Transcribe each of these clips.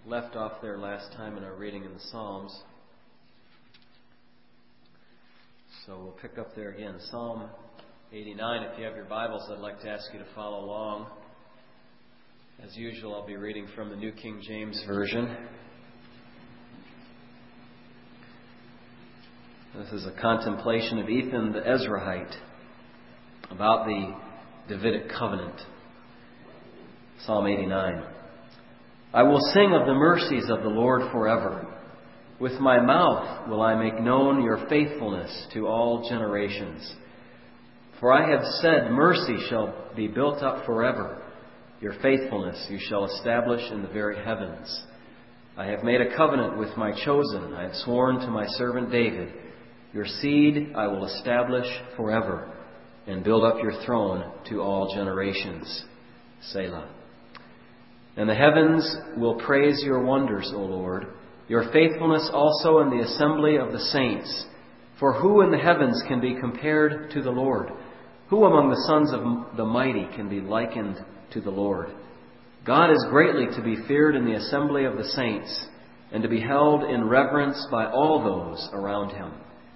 left off there last time in our reading in the Psalms. So we'll pick up there again. Psalm 89. If you have your Bibles, I'd like to ask you to follow along. As usual, I'll be reading from the New King James Version. This is a contemplation of Ethan the Ezrahite about the Davidic covenant. Psalm 89. I will sing of the mercies of the Lord forever. With my mouth will I make known your faithfulness to all generations. For I have said, mercy shall be built up forever. Your faithfulness you shall establish in the very heavens. I have made a covenant with my chosen. I have sworn to my servant David. Your seed I will establish forever and build up your throne to all generations. Selah. And the heavens will praise your wonders, O Lord, your faithfulness also in the assembly of the saints. For who in the heavens can be compared to the Lord? Who among the sons of the mighty can be likened to the Lord? God is greatly to be feared in the assembly of the saints, and to be held in reverence by all those around him.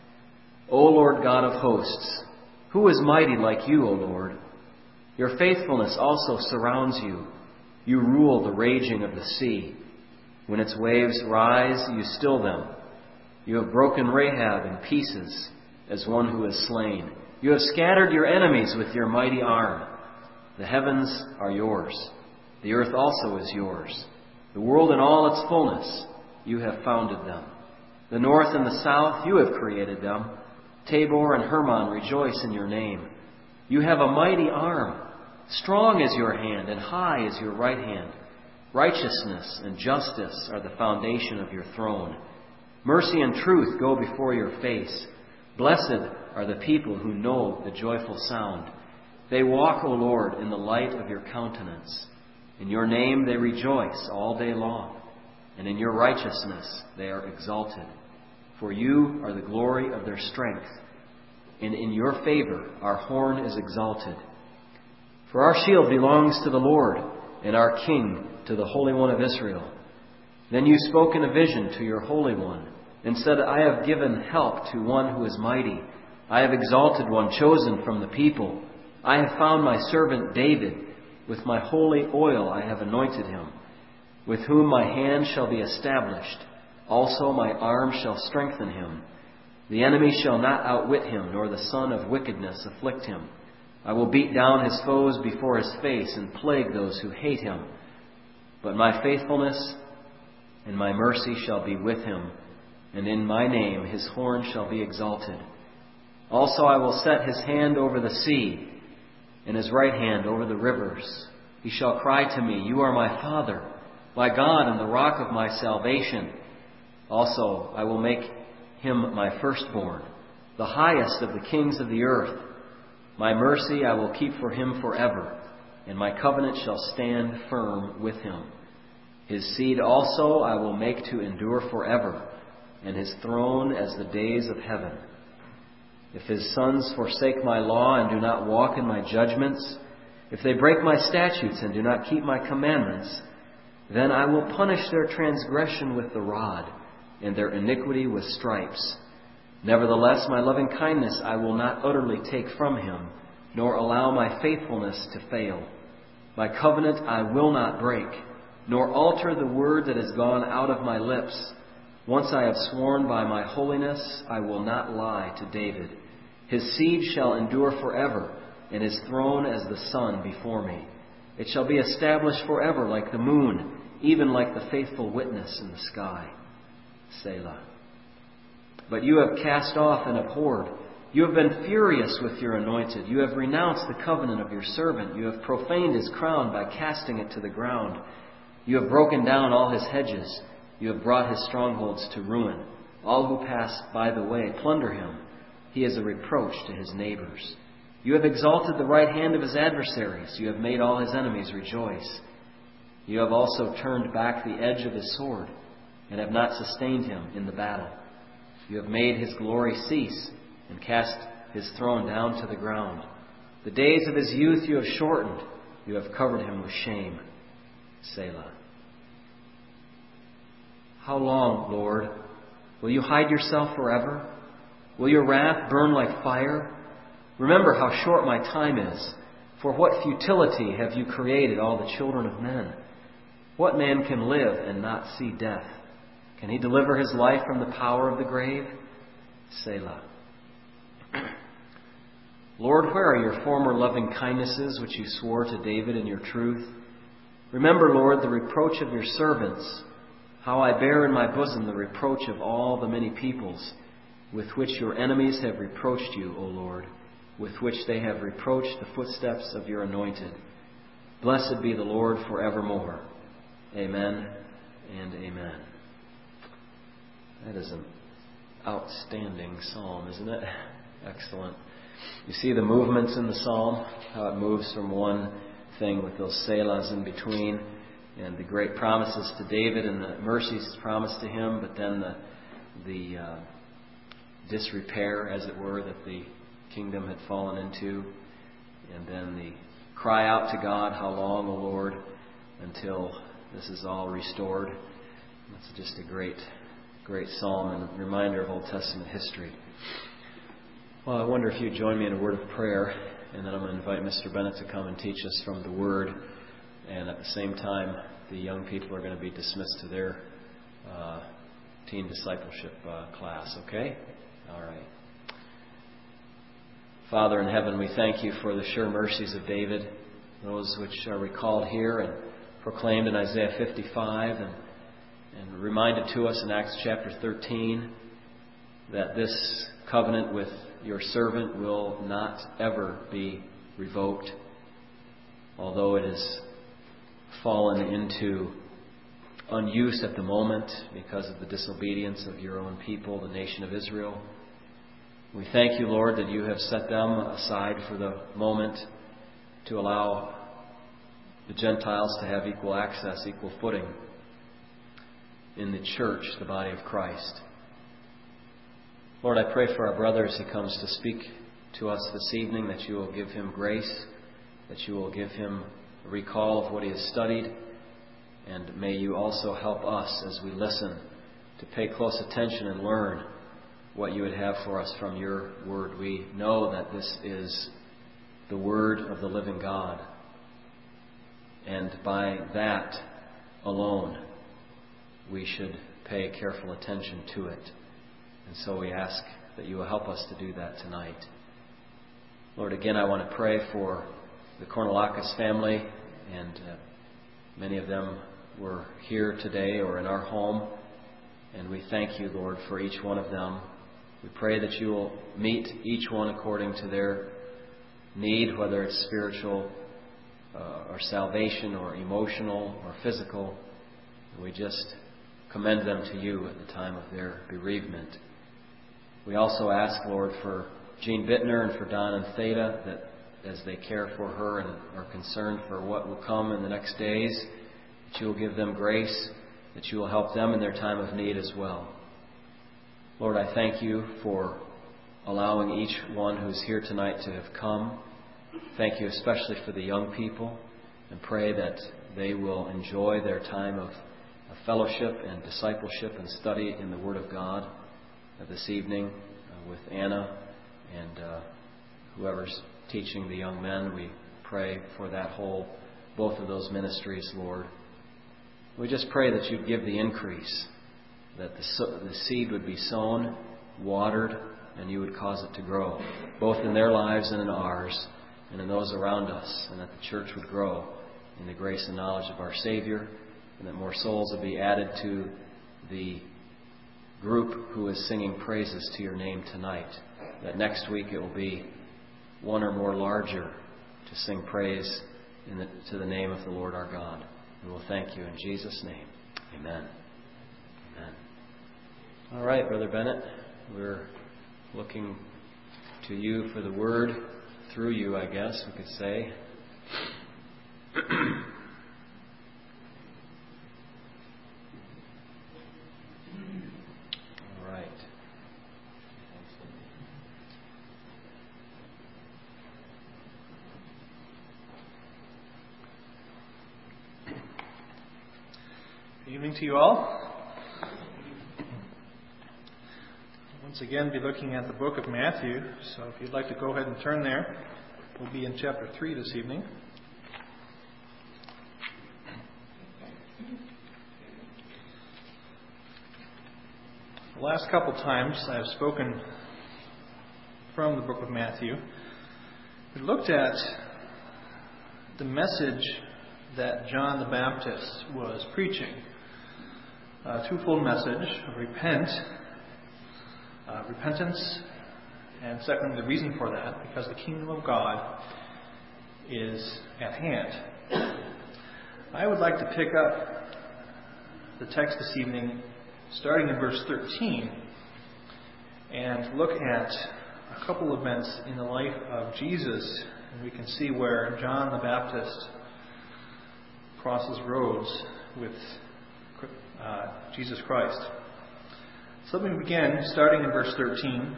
O Lord God of hosts, who is mighty like you, O Lord? Your faithfulness also surrounds you. You rule the raging of the sea. When its waves rise, you still them. You have broken Rahab in pieces as one who is slain. You have scattered your enemies with your mighty arm. The heavens are yours. The earth also is yours. The world and all its fullness, you have founded them. The north and the south, you have created them. Tabor and Hermon rejoice in your name. You have a mighty arm. Strong is your hand, and high is your right hand. Righteousness and justice are the foundation of your throne. Mercy and truth go before your face. Blessed are the people who know the joyful sound. They walk, O Lord, in the light of your countenance. In your name they rejoice all day long, and in your righteousness they are exalted. For you are the glory of their strength, and in your favor our horn is exalted. For our shield belongs to the Lord, and our King to the Holy One of Israel. Then you spoke in a vision to your Holy One, and said, I have given help to one who is mighty. I have exalted one chosen from the people. I have found my servant David. With my holy oil I have anointed him, with whom my hand shall be established. Also my arm shall strengthen him. The enemy shall not outwit him, nor the son of wickedness afflict him. I will beat down his foes before his face and plague those who hate him. But my faithfulness and my mercy shall be with him, and in my name his horn shall be exalted. Also I will set his hand over the sea, and his right hand over the rivers. He shall cry to me, You are my Father, my God, and the rock of my salvation. Also I will make him my firstborn, the highest of the kings of the earth. My mercy I will keep for him forever, and my covenant shall stand firm with him. His seed also I will make to endure forever, and his throne as the days of heaven. If his sons forsake my law and do not walk in my judgments, if they break my statutes and do not keep my commandments, then I will punish their transgression with the rod, and their iniquity with stripes. Nevertheless, my loving kindness I will not utterly take from him, nor allow my faithfulness to fail. My covenant I will not break, nor alter the word that has gone out of my lips. Once I have sworn by my holiness, I will not lie to David. His seed shall endure forever, and his throne as the sun before me. It shall be established forever like the moon, even like the faithful witness in the sky. Selah. But you have cast off and abhorred. You have been furious with your anointed. You have renounced the covenant of your servant. You have profaned his crown by casting it to the ground. You have broken down all his hedges. You have brought his strongholds to ruin. All who pass by the way plunder him. He is a reproach to his neighbors. You have exalted the right hand of his adversaries. You have made all his enemies rejoice. You have also turned back the edge of his sword, and have not sustained him in the battle. You have made his glory cease, and cast his throne down to the ground. The days of his youth you have shortened. You have covered him with shame. Selah. How long, Lord? Will you hide yourself forever? Will your wrath burn like fire? Remember how short my time is. For what futility have you created all the children of men? What man can live and not see death? Can he deliver his life from the power of the grave? Selah. Lord, where are your former loving kindnesses which you swore to David in your truth? Remember, Lord, the reproach of your servants, how I bear in my bosom the reproach of all the many peoples, with which your enemies have reproached you, O Lord, with which they have reproached the footsteps of your anointed. Blessed be the Lord forevermore. Amen and amen. That is an outstanding psalm, isn't it? Excellent. You see the movements in the psalm, how it moves from one thing with those selahs in between, and the great promises to David and the mercies promised to him, but then the disrepair, as it were, that the kingdom had fallen into, and then the cry out to God, how long, O Lord, until this is all restored. That's just a great psalm and a reminder of Old Testament history. Well, I wonder if you'd join me in a word of prayer, and then I'm going to invite Mr. Bennett to come and teach us from the Word, and at the same time, the young people are going to be dismissed to their teen discipleship class, okay? All right. Father in heaven, we thank you for the sure mercies of David, those which are recalled here and proclaimed in Isaiah 55 and reminded to us in Acts chapter 13 that this covenant with your servant will not ever be revoked, although it has fallen into unuse at the moment because of the disobedience of your own people, the nation of Israel. We thank you, Lord, that you have set them aside for the moment to allow the Gentiles to have equal access, equal footing in the church, the body of Christ. Lord, I pray for our brother as he comes to speak to us this evening, that you will give him grace, that you will give him a recall of what he has studied, and may you also help us as we listen to pay close attention and learn what you would have for us from your word. We know that this is the word of the living God, and by that alone we should pay careful attention to it. And so we ask that you will help us to do that tonight. Lord, again, I want to pray for the Kornelakis family, and many of them were here today or in our home, and we thank you, Lord, for each one of them. We pray that you will meet each one according to their need, whether it's spiritual or salvation or emotional or physical. And we just commend them to you at the time of their bereavement. We also ask, Lord, for Jean Bittner and for Don and Theda, that as they care for her and are concerned for what will come in the next days, that you will give them grace, that you will help them in their time of need as well. Lord, I thank you for allowing each one who's here tonight to have come. Thank you especially for the young people, and pray that they will enjoy their time of fellowship and discipleship and study in the Word of God this evening with Anna and whoever's teaching the young men. We pray for both of those ministries, Lord. We just pray that you'd give the increase, that the seed would be sown, watered, and you would cause it to grow, both in their lives and in ours, and in those around us, and that the church would grow in the grace and knowledge of our Savior, and that more souls would be added to the group who is singing praises to your name tonight. That next week it will be one or more larger to sing praise to the name of the Lord our God. And we'll thank you in Jesus' name. Amen. Amen. All right, Brother Bennett, we're looking to you for the word, through you, I guess we could say. All right. Good evening to you all. once again be looking at the book of Matthew. So if you'd like to go ahead and turn there, we'll be in chapter 3 this evening. The last couple times I have spoken from the book of Matthew, we looked at the message that John the Baptist was preaching. A twofold message of repentance, and secondly, the reason for that, because the kingdom of God is at hand. I would like to pick up the text this evening, starting in verse 13, and look at a couple events in the life of Jesus, and we can see where John the Baptist crosses roads with Jesus Christ. So let me begin, starting in verse 13.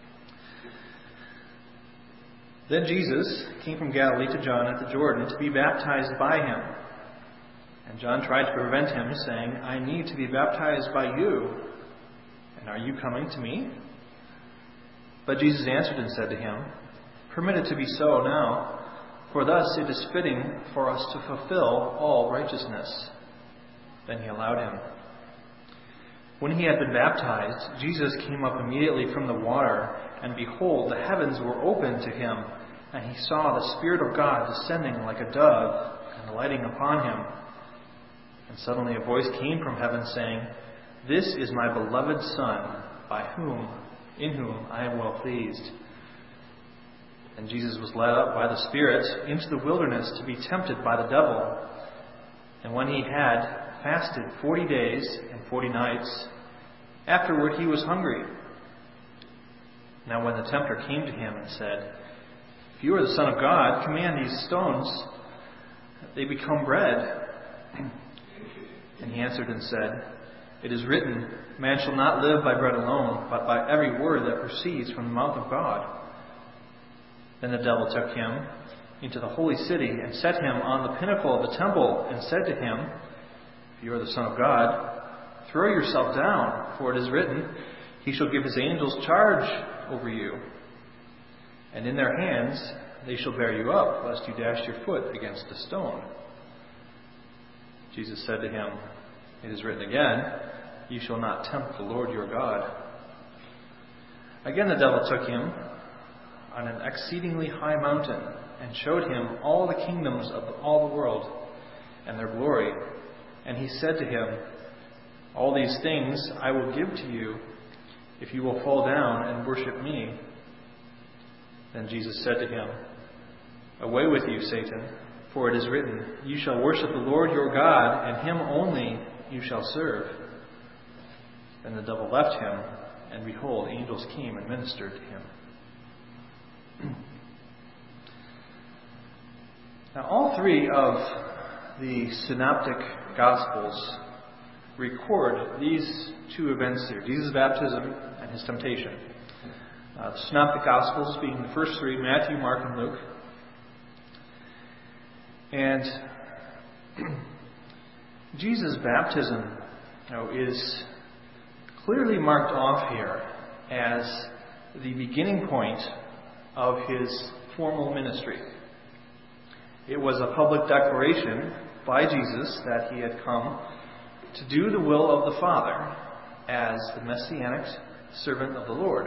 Then Jesus came from Galilee to John at the Jordan to be baptized by him. And John tried to prevent him, saying, I need to be baptized by you, and are you coming to me? But Jesus answered and said to him, Permit it to be so now, for thus it is fitting for us to fulfill all righteousness. Then he allowed him. When he had been baptized, Jesus came up immediately from the water, and behold, the heavens were opened to him, and he saw the Spirit of God descending like a dove and alighting upon him. And suddenly a voice came from heaven saying, This is my beloved Son, in whom I am well pleased. And Jesus was led up by the Spirit into the wilderness to be tempted by the devil. And when he had fasted 40 days and 40 nights, afterward he was hungry. Now when the tempter came to him and said, If you are the Son of God, command these stones that they become bread. And he answered and said, It is written, Man shall not live by bread alone, but by every word that proceeds from the mouth of God. Then the devil took him into the holy city and set him on the pinnacle of the temple and said to him, If you are the Son of God, throw yourself down, for it is written, He shall give His angels charge over you. And in their hands they shall bear you up, lest you dash your foot against a stone. Jesus said to him, It is written again, You shall not tempt the Lord your God. Again the devil took him on an exceedingly high mountain and showed him all the kingdoms of all the world and their glory. And he said to him, All these things I will give to you if you will fall down and worship me. Then Jesus said to him, Away with you, Satan, for it is written, You shall worship the Lord your God, and him only you shall serve. Then the devil left him, and behold, angels came and ministered to him. Now, all three of the synoptic Gospels record these two events here, Jesus' baptism and his temptation. The synoptic Gospels being the first three, Matthew, Mark, and Luke. And Jesus' baptism is clearly marked off here as the beginning point of his formal ministry. It was a public declaration by Jesus that he had come to do the will of the Father as the messianic servant of the Lord.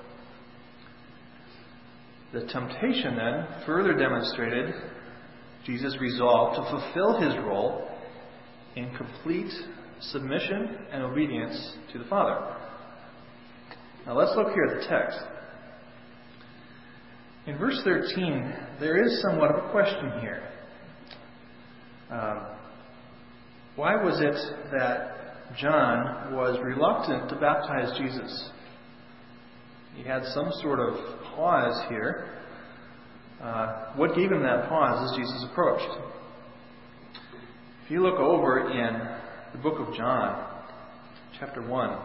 The temptation then further demonstrated Jesus' resolve to fulfill his role in complete submission and obedience to the Father. Now let's look here at the text. In verse 13, there is somewhat of a question here. Why was it that John was reluctant to baptize Jesus? He had some sort of pause here. What gave him that pause as Jesus approached? If you look over in the book of John, chapter 1,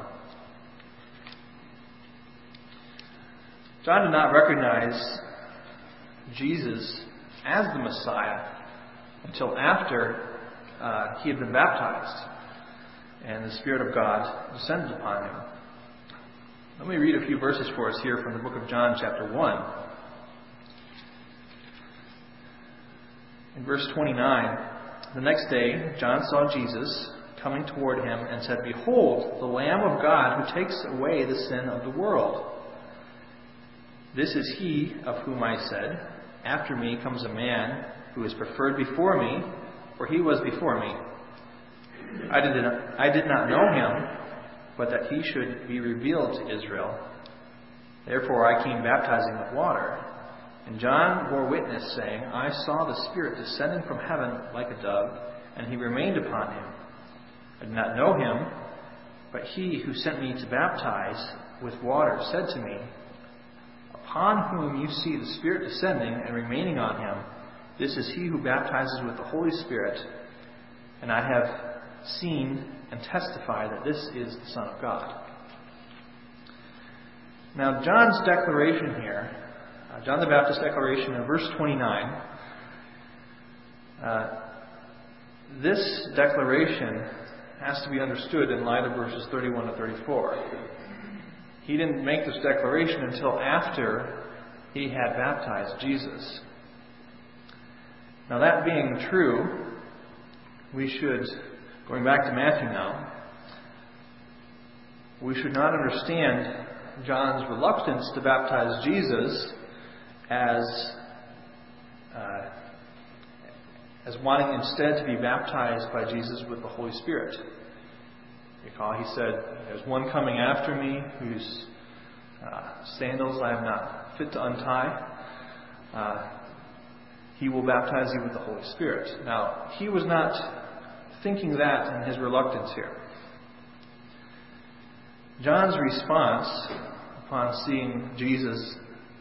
John did not recognize Jesus as the Messiah until after he had been baptized and the Spirit of God descended upon him. Let me read a few verses for us here from the book of John, chapter 1. In verse 29, the next day John saw Jesus coming toward him and said, "Behold, the Lamb of God who takes away the sin of the world. This is he of whom I said, after me comes a man who is preferred before me, for he was before me. I did not know him, but that he should be revealed to Israel. Therefore I came baptizing with water. And John bore witness, saying, I saw the Spirit descending from heaven like a dove, and he remained upon him. I did not know him, but he who sent me to baptize with water said to me, Upon whom you see the Spirit descending and remaining on him, this is he who baptizes with the Holy Spirit. And I have seen and testify that this is the Son of God." Now, John's declaration here, John the Baptist's declaration in verse 29, this declaration has to be understood in light of verses 31 to 34. He didn't make this declaration until after he had baptized Jesus. Now, that being true, we should, going back to Matthew now, we should not understand John's reluctance to baptize Jesus as wanting instead to be baptized by Jesus with the Holy Spirit. Recall, he said, "There's one coming after me whose sandals I am not fit to untie. He will baptize you with the Holy Spirit." Now, he was not thinking that in his reluctance here. John's response upon seeing Jesus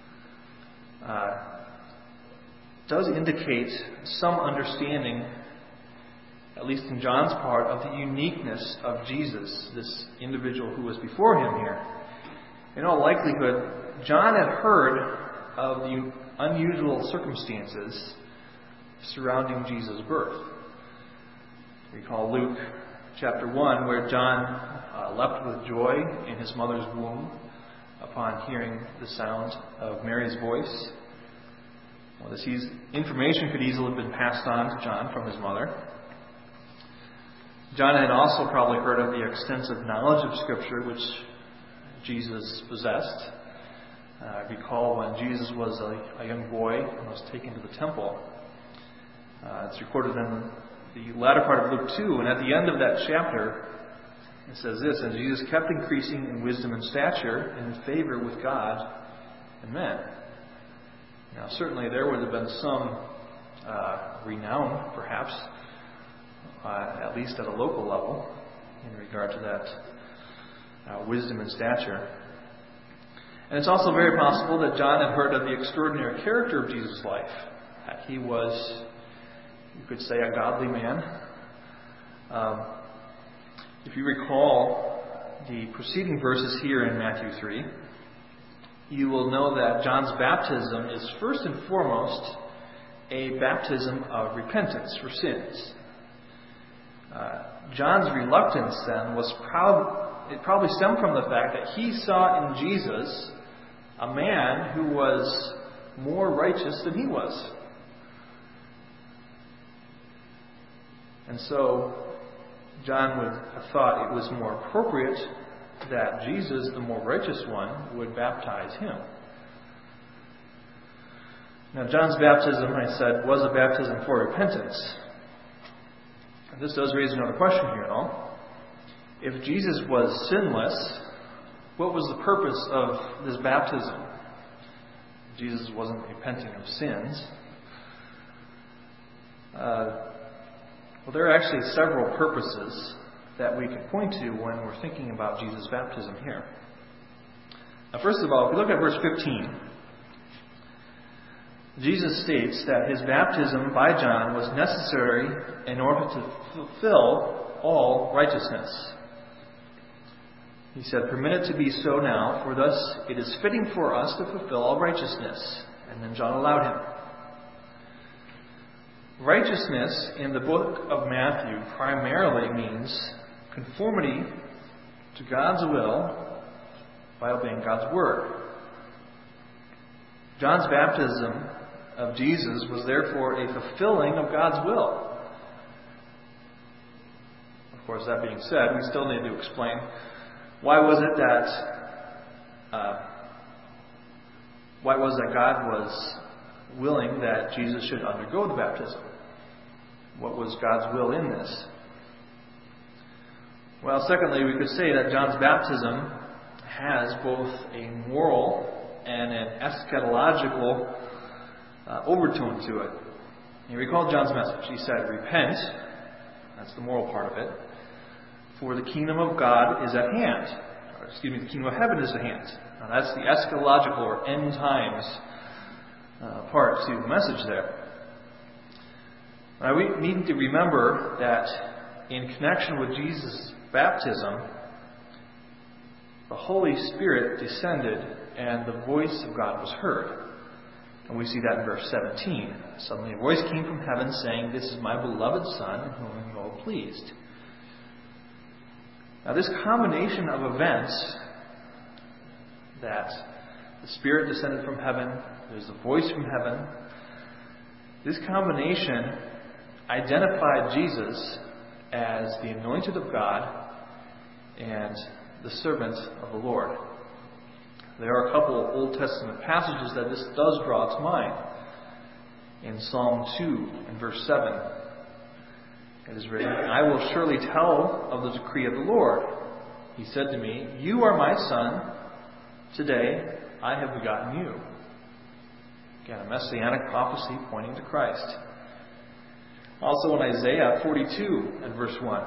does indicate some understanding, at least in John's part, of the uniqueness of Jesus, this individual who was before him here. In all likelihood, John had heard of the unusual circumstances surrounding Jesus' birth. Recall Luke chapter 1, where John leapt with joy in his mother's womb upon hearing the sound of Mary's voice. Well, this information could easily have been passed on to John from his mother. John had also probably heard of the extensive knowledge of Scripture which Jesus possessed. Recall when Jesus was a young boy and was taken to the temple. It's recorded in the latter part of Luke 2, and at the end of that chapter, it says this, "And Jesus kept increasing in wisdom and stature and in favor with God and men." Now, certainly there would have been some renown, perhaps, at least at a local level, in regard to that wisdom and stature. And it's also very possible that John had heard of the extraordinary character of Jesus' life. That he was, you could say, a godly man. If you recall the preceding verses here in Matthew 3, you will know that John's baptism is first and foremost a baptism of repentance for sins. John's reluctance then it probably stemmed from the fact that he saw in Jesus a man who was more righteous than he was. And so John would have thought it was more appropriate that Jesus, the more righteous one, would baptize him. Now, John's baptism, I said, was a baptism for repentance. And this does raise another question here, though. If Jesus was sinless, what was the purpose of this baptism? Jesus wasn't repenting of sins. Well, there are actually several purposes that we can point to when we're thinking about Jesus' baptism here. Now, first of all, if we look at verse 15, Jesus states that his baptism by John was necessary in order to fulfill all righteousness. He said, "Permit it to be so now, for thus it is fitting for us to fulfill all righteousness." And then John allowed him. Righteousness in the book of Matthew primarily means conformity to God's will by obeying God's word. John's baptism of Jesus was therefore a fulfilling of God's will. Of course, that being said, we still need to explain why was it that God was willing that Jesus should undergo the baptism? What was God's will in this? Well, secondly, we could say that John's baptism has both a moral and an eschatological overtone to it. You recall John's message. He said, "Repent," that's the moral part of it, "for the kingdom of God is at hand." The kingdom of heaven is at hand. Now, that's the eschatological or end times part to the message there. Now, we need to remember that in connection with Jesus' baptism, the Holy Spirit descended and the voice of God was heard. And we see that in verse 17. "Suddenly a voice came from heaven saying, 'This is my beloved Son, in whom I am well pleased.'" Now, this combination of events, that the Spirit descended from heaven, there's a voice from heaven, this combination identified Jesus as the anointed of God and the servant of the Lord. There are a couple of Old Testament passages that this does draw to mind. In Psalm 2, in verse 7, it is written, "I will surely tell of the decree of the Lord. He said to me, 'You are my son. Today I have begotten you.'" Again, a messianic prophecy pointing to Christ. Also in Isaiah 42 and verse 1,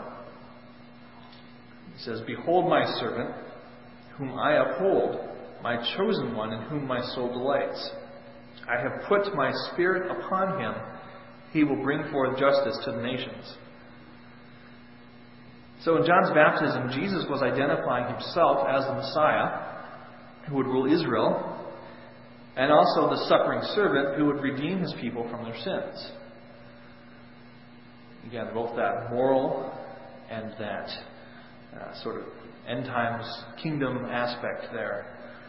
it says, "Behold my servant, whom I uphold, my chosen one, in whom my soul delights. I have put my spirit upon him. He will bring forth justice to the nations." So in John's baptism, Jesus was identifying himself as the Messiah who would rule Israel, and also the suffering servant who would redeem his people from their sins. Again, both that moral and that sort of end times kingdom aspect there.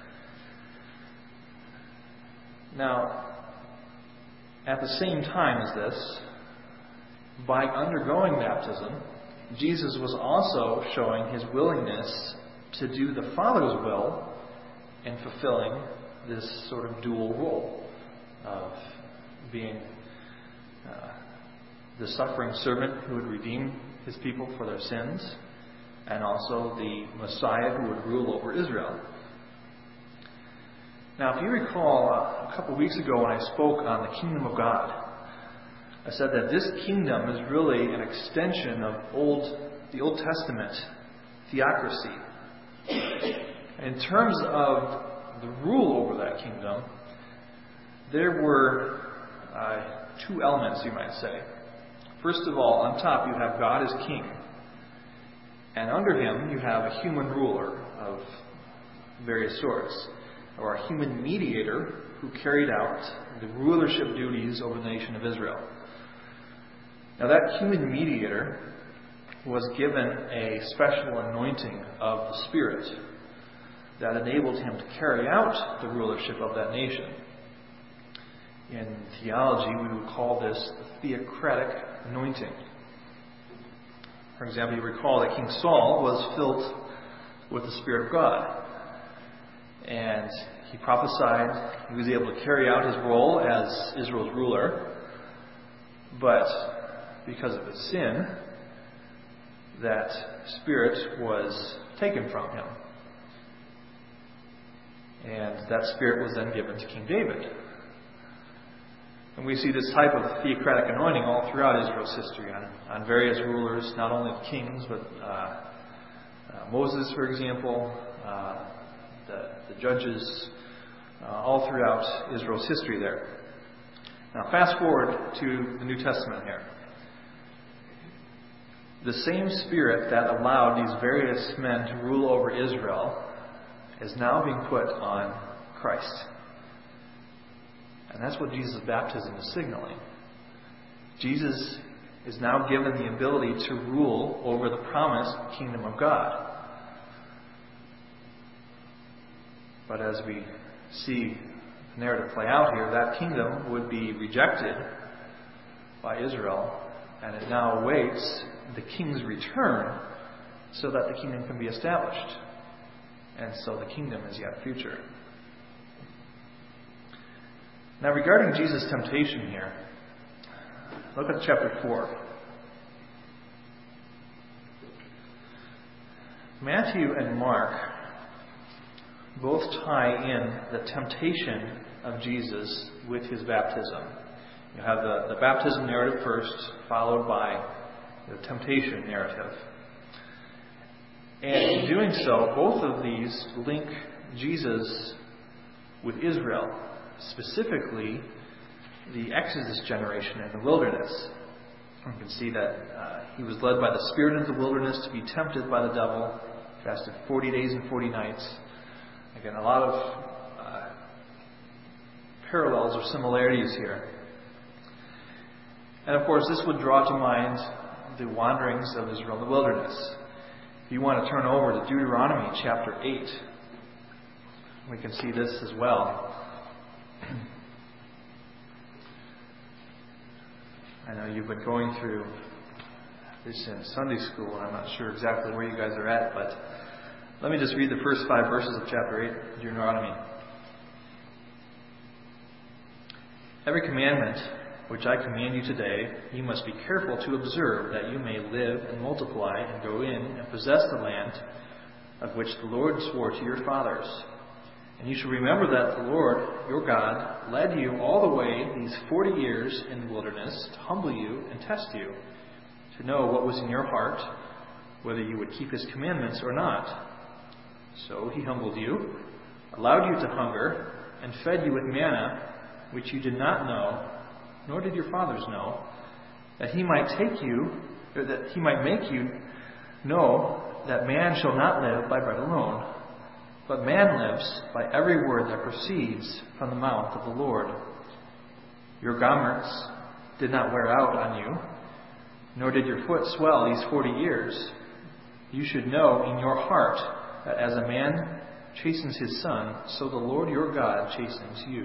Now, at the same time as this, by undergoing baptism, Jesus was also showing his willingness to do the Father's will in fulfilling this sort of dual role of being the suffering servant who would redeem his people for their sins, and also the Messiah who would rule over Israel. Now, if you recall, a couple of weeks ago when I spoke on the kingdom of God, I said that this kingdom is really an extension of the Old Testament theocracy. In terms of the rule over that kingdom, there were two elements, you might say. First of all, on top you have God as king, and under him you have a human ruler of various sorts, or a human mediator who carried out the rulership duties over the nation of Israel. Now, that human mediator was given a special anointing of the Spirit that enabled him to carry out the rulership of that nation. In theology, we would call this the theocratic anointing. For example, you recall that King Saul was filled with the Spirit of God. And he prophesied. He was able to carry out his role as Israel's ruler. But because of his sin, that Spirit was taken from him. And that Spirit was then given to King David. And we see this type of theocratic anointing all throughout Israel's history on various rulers, not only kings, but Moses, for example, the judges, all throughout Israel's history there. Now, fast forward to the New Testament here. The same Spirit that allowed these various men to rule over Israel is now being put on Christ. And that's what Jesus' baptism is signaling. Jesus is now given the ability to rule over the promised kingdom of God. But as we see the narrative play out here, that kingdom would be rejected by Israel, and it now awaits the king's return so that the kingdom can be established. And so the kingdom is yet future. Now, regarding Jesus' temptation here, look at chapter 4. Matthew and Mark both tie in the temptation of Jesus with his baptism. You have the baptism narrative first, followed by the temptation narrative. And in doing so, both of these link Jesus with Israel, specifically the Exodus generation in the wilderness. You can see that he was led by the Spirit into the wilderness to be tempted by the devil, fasted 40 days and 40 nights. Again, a lot of parallels or similarities here. And of course, this would draw to mind the wanderings of Israel in the wilderness. If you want to turn over to Deuteronomy chapter 8, we can see this as well. I know you've been going through this in Sunday school, and I'm not sure exactly where you guys are at, but let me just read the first 5 verses of chapter 8 of Deuteronomy. Every commandment which I command you today, you must be careful to observe, that you may live and multiply and go in and possess the land of which the Lord swore to your fathers. And you shall remember that the Lord, your God, led you all the way these 40 years in the wilderness to humble you and test you, to know what was in your heart, whether you would keep his commandments or not. So he humbled you, allowed you to hunger, and fed you with manna, which you did not know, nor did your fathers know, that he might make you know that man shall not live by bread alone, but man lives by every word that proceeds from the mouth of the Lord. Your garments did not wear out on you, nor did your foot swell these 40 years. You should know in your heart that as a man chastens his son, so the Lord your God chastens you.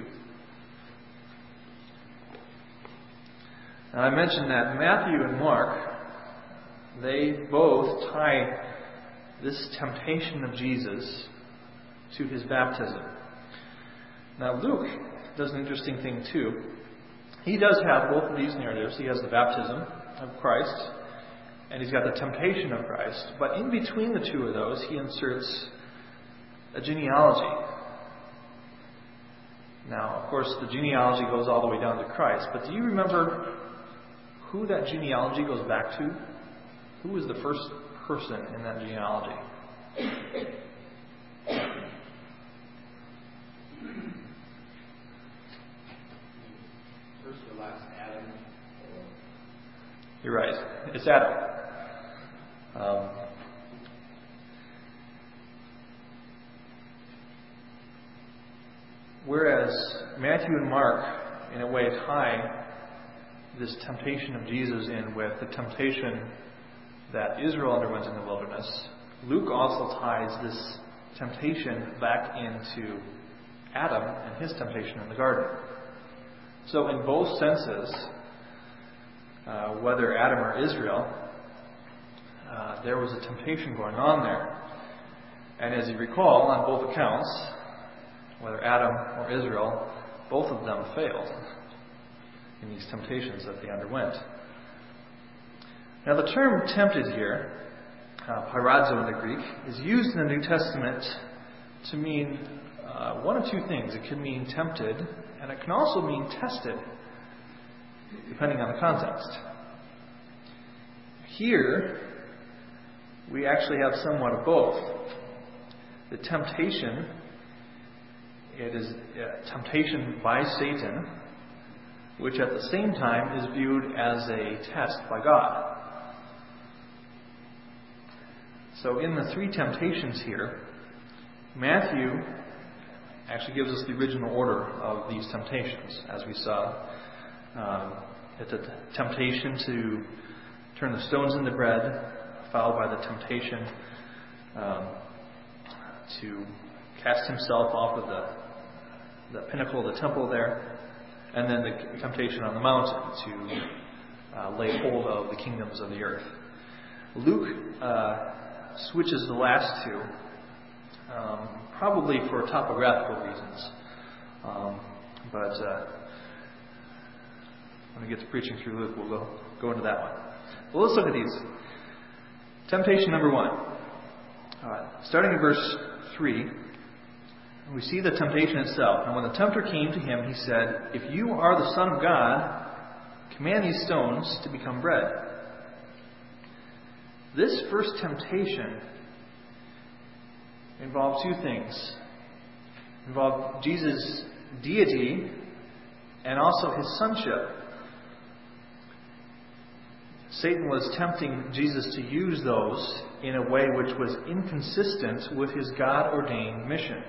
Now, I mentioned that Matthew and Mark, they both tie this temptation of Jesus to his baptism. Now, Luke does an interesting thing too. He does have both of these narratives. He has the baptism of Christ, and he's got the temptation of Christ. But in between the two of those, he inserts a genealogy. Now, of course, the genealogy goes all the way down to Christ. But do you remember who that genealogy goes back to? Who was the first person in that genealogy? First or last, Adam? You're right. It's Adam. Whereas Matthew and Mark, in a way, tie this temptation of Jesus in with the temptation that Israel underwent in the wilderness, Luke also ties this temptation back into Adam and his temptation in the garden. So in both senses, whether Adam or Israel, there was a temptation going on there. And as you recall, on both accounts, whether Adam or Israel, both of them failed in these temptations that they underwent. Now, the term tempted here, paradzo in the Greek, is used in the New Testament to mean one of two things. It can mean tempted, and it can also mean tested, depending on the context. Here, we actually have somewhat of both. The temptation, it is temptation by Satan, which at the same time is viewed as a test by God. So in the 3 temptations here, Matthew actually gives us the original order of these temptations, as we saw. It's a temptation to turn the stones into bread, followed by the temptation to cast himself off of the pinnacle of the temple there, and then the temptation on the mountain to lay hold of the kingdoms of the earth. Luke switches the last two, probably for topographical reasons. But when we get to preaching through Luke, we'll go into that one. Well, let's look at these. Temptation number 1. Starting in verse 3, we see the temptation itself. And when the tempter came to him, he said, "If you are the Son of God, command these stones to become bread." This first temptation involved two things. It involved Jesus' deity and also his sonship. Satan was tempting Jesus to use those in a way which was inconsistent with his God-ordained mission.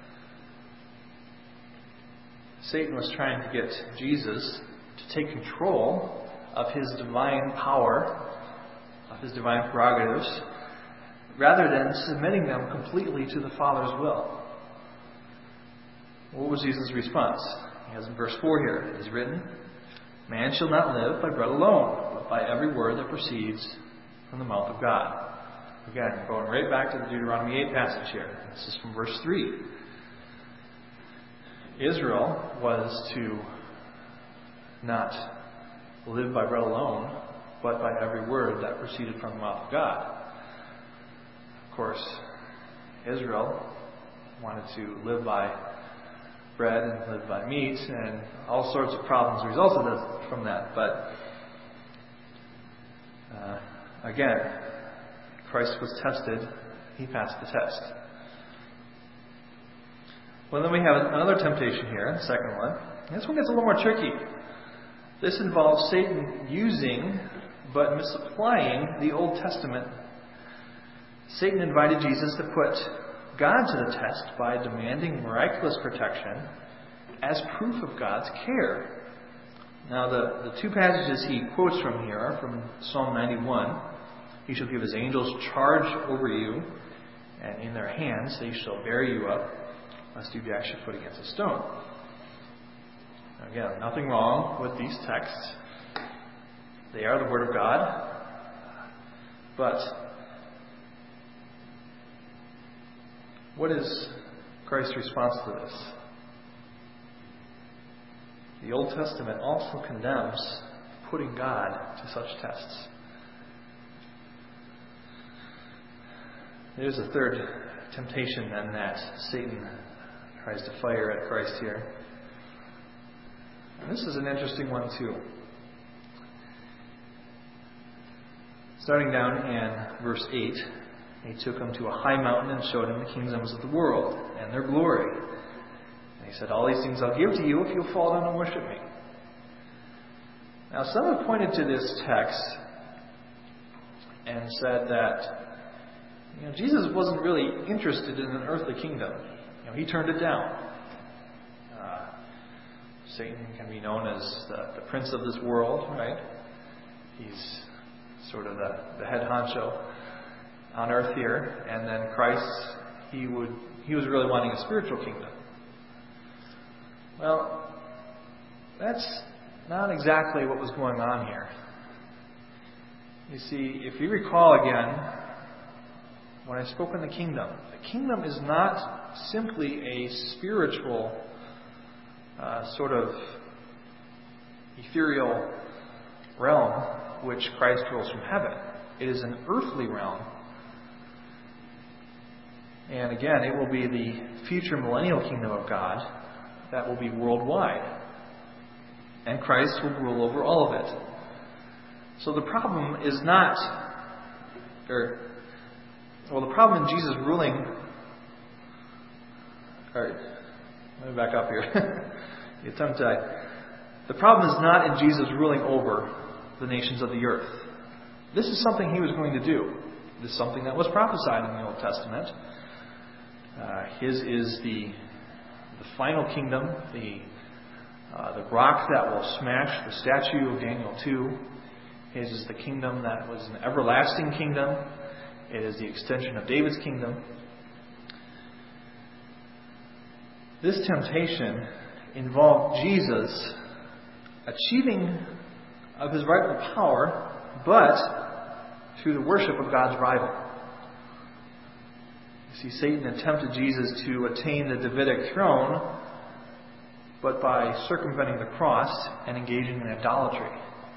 Satan was trying to get Jesus to take control of his divine power, of his divine prerogatives, rather than submitting them completely to the Father's will. What was Jesus' response? He has in verse 4 here. It is written, "Man shall not live by bread alone, but by every word that proceeds from the mouth of God." Again, going right back to the Deuteronomy 8 passage here. This is from verse 3. Israel was to not live by bread alone, but by every word that proceeded from the mouth of God. Of course, Israel wanted to live by bread and live by meat, and all sorts of problems resulted from that. But again, Christ was tested. He passed the test. Well, then we have another temptation here, the second one. This one gets a little more tricky. This involves Satan using but misapplying the Old Testament. Satan invited Jesus to put God to the test by demanding miraculous protection as proof of God's care. Now, the two passages he quotes from here are from Psalm 91. "He shall give his angels charge over you, and in their hands they shall bear you up, lest you dash your foot against a stone." Again, nothing wrong with these texts. They are the Word of God. But what is Christ's response to this? The Old Testament also condemns putting God to such tests. There's a third temptation then that Satan tries to fire at Christ here. And this is an interesting one too. Starting down in verse 8, "He took him to a high mountain and showed him the kingdoms of the world and their glory. And he said, 'All these things I'll give to you if you'll fall down and worship me.'" Now, some have pointed to this text and said that Jesus wasn't really interested in an earthly kingdom. He turned it down. Satan can be known as the prince of this world, right? He's sort of the head honcho on earth here. And then Christ, he was really wanting a spiritual kingdom. Well, that's not exactly what was going on here. You see, if you recall again, when I spoke on the kingdom is not simply a spiritual sort of ethereal realm which Christ rules from heaven. It is an earthly realm. And again, it will be the future millennial kingdom of God that will be worldwide. And Christ will rule over all of it. So the problem is not, the problem in Jesus ruling, let me back up here. The problem is not in Jesus ruling over the nations of the earth. This is something he was going to do. This is something that was prophesied in the Old Testament. His is the final kingdom, the rock that will smash the statue of Daniel 2. His is the kingdom that was an everlasting kingdom. It is the extension of David's kingdom. This temptation involved Jesus achieving of his rightful power, but through the worship of God's rival. You see, Satan attempted Jesus to attain the Davidic throne, but by circumventing the cross and engaging in idolatry.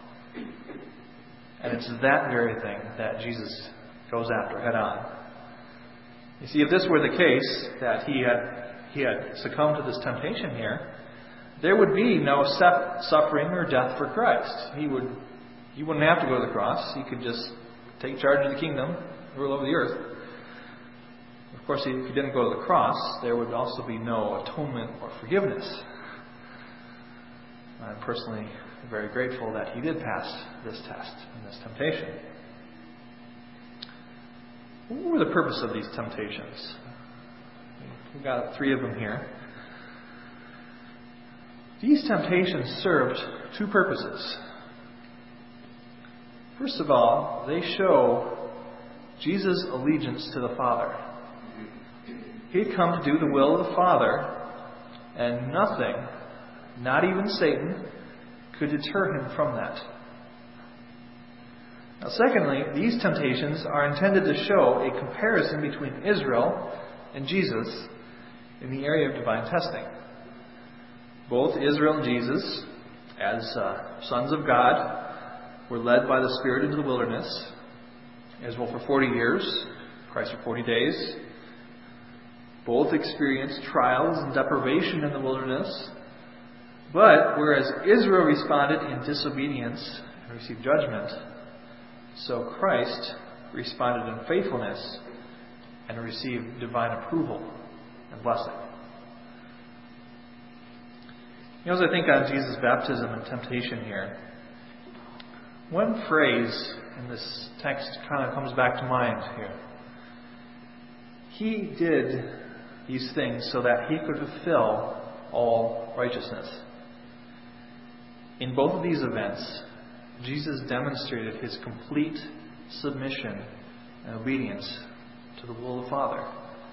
And it's that very thing that Jesus goes after head on. You see, if this were the case, that he had succumbed to this temptation here, there would be no suffering or death for Christ. He wouldn't have to go to the cross. He could just take charge of the kingdom, rule over the earth. Of course, if he didn't go to the cross, there would also be no atonement or forgiveness. I'm personally very grateful that he did pass this test and this temptation. What were the purpose of these temptations? We've got 3 of them here. These temptations served 2 purposes. First of all, they show Jesus' allegiance to the Father. He had come to do the will of the Father, and nothing, not even Satan, could deter him from that. Now, secondly, these temptations are intended to show a comparison between Israel and Jesus in the area of divine testing. Both Israel and Jesus, as sons of God, were led by the Spirit into the wilderness. Israel for 40 years, Christ for 40 days. Both experienced trials and deprivation in the wilderness. But whereas Israel responded in disobedience and received judgment, so Christ responded in faithfulness and received divine approval and blessing. As I think on Jesus' baptism and temptation here, one phrase in this text kind of comes back to mind here. He did these things so that he could fulfill all righteousness. In both of these events, Jesus demonstrated his complete submission and obedience to the will of the Father.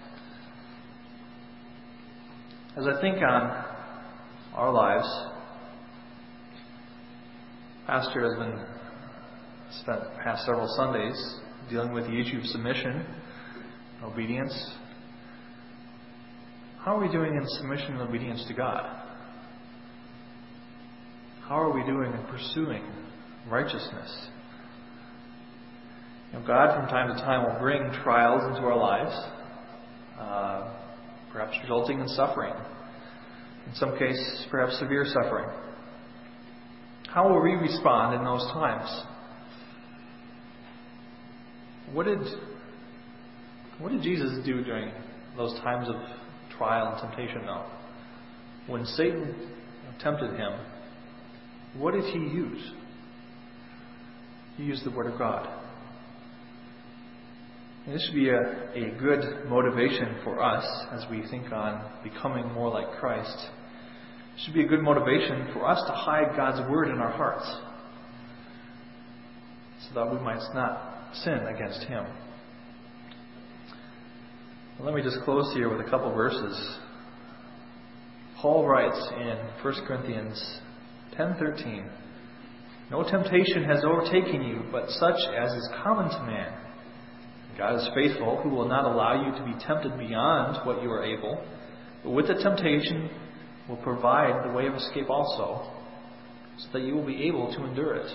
As I think on our lives, Pastor has been spent the past several Sundays dealing with the issue of submission, obedience. How are we doing in submission and obedience to God? How are we doing in pursuing righteousness? God from time to time will bring trials into our lives, perhaps resulting in suffering. In some cases, perhaps severe suffering. How will we respond in those times? What did Jesus do during those times of trial and temptation, though? When Satan tempted him, what did he use? He used the Word of God. And this should be a good motivation for us as we think on becoming more like Christ. It should be a good motivation for us to hide God's Word in our hearts so that we might not sin against Him. Well, let me just close here with a couple verses. Paul writes in 1 Corinthians 10:13, "No temptation has overtaken you, but such as is common to man. God is faithful, who will not allow you to be tempted beyond what you are able, but with the temptation will provide the way of escape also, so that you will be able to endure it."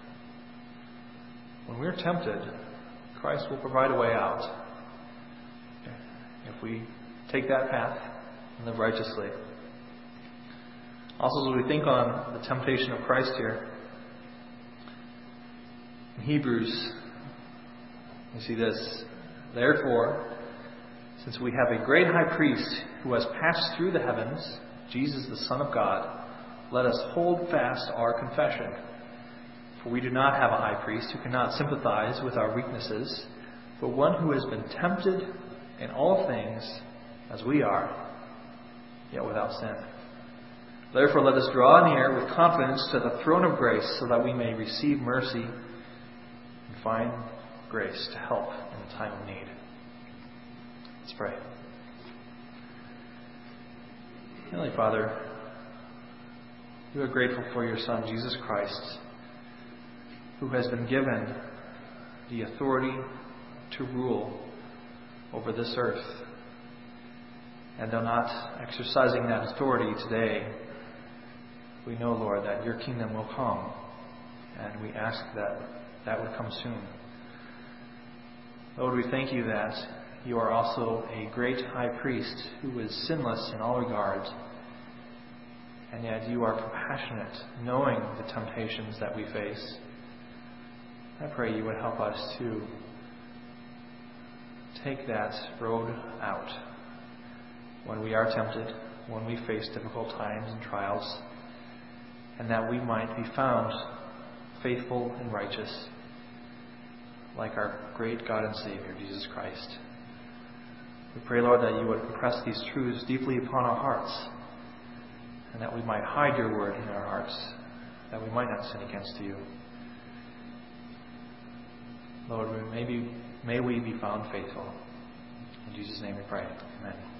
When we are tempted, Christ will provide a way out if we take that path and live righteously. Also, as we think on the temptation of Christ here, in Hebrews, we see this: "Therefore, since we have a great high priest who has passed through the heavens, Jesus the Son of God, let us hold fast our confession. For we do not have a high priest who cannot sympathize with our weaknesses, but one who has been tempted in all things as we are, yet without sin. Therefore let us draw near with confidence to the throne of grace, so that we may receive mercy and find grace to help in the time of need." Let's pray. Heavenly Father, we are grateful for your Son, Jesus Christ, who has been given the authority to rule over this earth. And though not exercising that authority today, we know, Lord, that your kingdom will come, and we ask that that would come soon. Lord, we thank you that you are also a great high priest who is sinless in all regards, and yet you are compassionate, knowing the temptations that we face. I pray you would help us to take that road out when we are tempted, when we face difficult times and trials, and that we might be found faithful and righteous, like our great God and Savior, Jesus Christ. We pray, Lord, that you would impress these truths deeply upon our hearts, and that we might hide your word in our hearts, that we might not sin against you. Lord, may we be found faithful. In Jesus' name we pray. Amen.